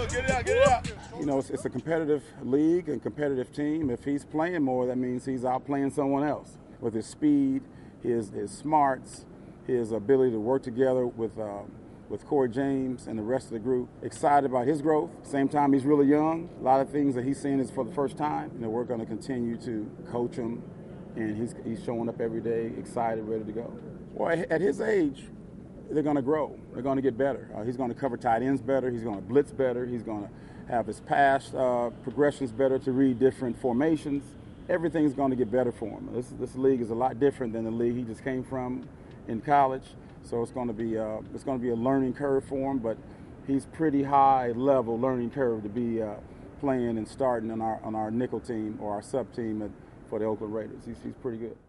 Get it out, get it out. You know, it's a competitive league and competitive team. If he's playing more, that means he's outplaying someone else with his speed, his smarts, his ability to work together with Corey James and the rest of the group. Excited about his growth. Same time, he's really young. A lot of things that he's seeing is for the first time. You know, we're going to continue to coach him, and he's showing up every day, excited, ready to go. Well, at his age, they're going to grow. They're going to get better. He's going to cover tight ends better. He's going to blitz better. He's going to have his pass progressions better to read different formations. Everything's going to get better for him. This league is a lot different than the league he just came from in college. So it's going to be a learning curve for him. But he's pretty high level learning curve to be playing and starting on our nickel team or our sub team for the Oakland Raiders. He's pretty good.